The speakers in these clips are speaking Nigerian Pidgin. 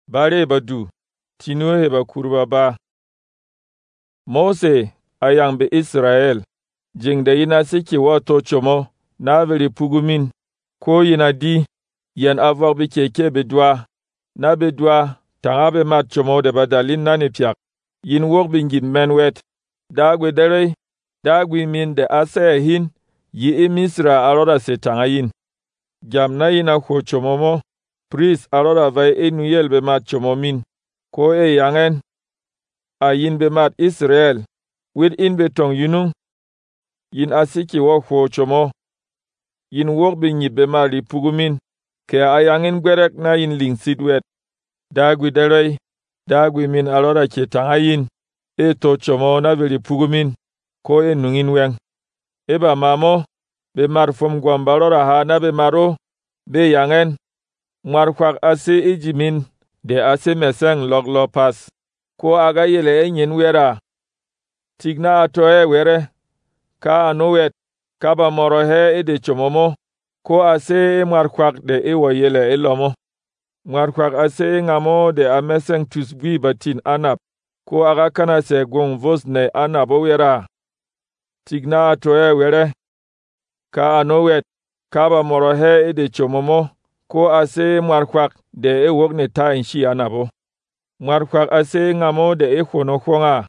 bare badu tinu he ba kurba ba. Mose ayang be Israel jing da yina siki wato chomo na veri pugumin ko yina di yan avok bi keke bedwa na bedwa tanga be mat chomo de badalin nani piak yin wok bingin menwet dagwe dere dagwe min de ase hin yi Misra aroda se tanga yin jam na yina ko chomomo pris aroda vai enuyel be mat chomomin ko yangen a yin be mat Israel wit in be tong yunung yin asiki wok ho chomo yin wok binyi be mali pugumin ke ayangen gwerek na yin ling sidwet dagwi derei dagwi min alora ke tanga yin to chomo na veli pugumin ko nungin weng eba mamo be mar fom gwambalora ha na be maro be yangen markwak ase ijimin de ase meseng loglo pas ko aga yele enyen wera tigna atoe were ka anowet kaba morohe ede chomomo ko ase markwak de ewo yele elomo markwak ase ngamo de ameseng tusbui batin anap ko aga kana se gong vosne anabo wera tigna atoe were ka anowet kaba morohe ede chomomo ko ase markwak de ewogne ta inshi anabo markwak ase ngamo de ekhono khonga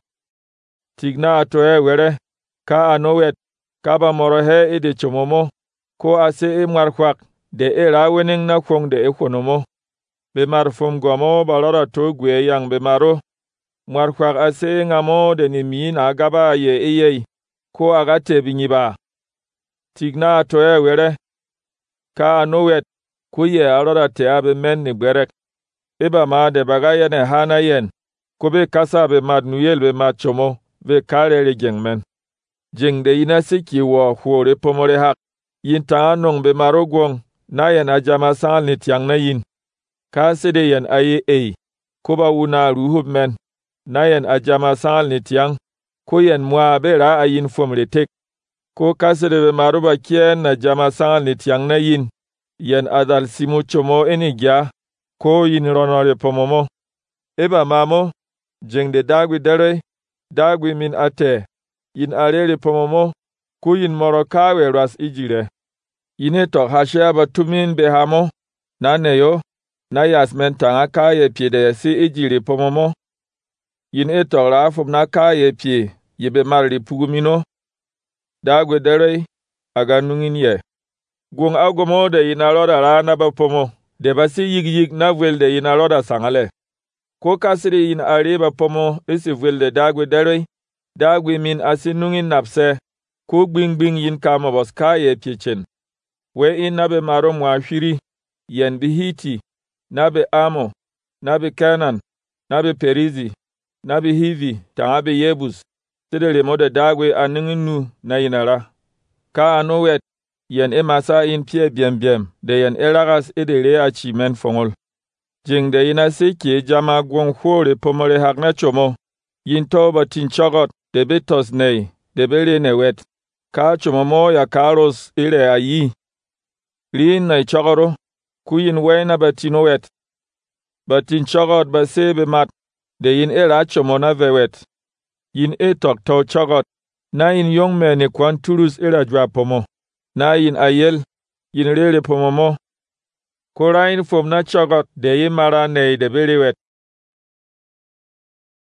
tigna atoe were ka anowet kaba morohe ede chomomo ko ase markwak de era wening na khong de ekhonomo be marfum gomo balora to gwe yang be maro markwak ase ngamo de nimi na gaba ye eye ko agate binyiba tigna atoe were ka anowet kuye alora te abe men ni gberek eba ma de bagaya ne hana yen ko be kasa be mad nuyel be mat chomo be kare jengmen jeng de ina siki wo hore pomore hak yin ta nong be marogwong na yen ajama sal ni tiang na yin ka sede yen aye ko ba wuna ruhub men na yen ajama sal ni tiang ko yen mwa be ra ayin fomre tek ko ka sede be maruba kien na jama sal ni tiang na yin yen adal simu chomo enigya ko yin ronore pomomo eba mamo jeng de dagwi dere dagwi min ate yin arere pomomo ku yin moro kawe ras ijire yine to hashia batumin behamo na neyo na yasmen tanga kaye pie de si ijire pomomo yin eto rafum na kaye pie yebe marri pugumino dagwi dere aga nungin ye gung agomo de yin aroda rana ba pomo de basi yig na vuel de yin aroda sangale ko kasiri yin areba pomo isi vuel de dagwi dere dagwi min asinungin napse ko gbing yin kama bos kaye pichen we in nabe maro mwa shiri yen bi hiti nabe amo nabe kanan nabe perizi nabe hivi tangabe yebus sidere mode dagwi anungin nu na yinara ka anowet yen emasa in pie biem de yen eragas edere achi men fongol jing de ina siki jama gwong hore pomore hakna chomo yin toba tin chogot de betos nei de bere ne wet ka chomomo ya karos ire ayi rin na chogoro kuyin wena batino wet batin chogot ba sebe mat de yin era chomona vewet yin etok to chogot na yin yong me ne kwan turus era jwa pomo na yin ayel yin rere pomomo korain fom na chogot de yin mara nei de bere wet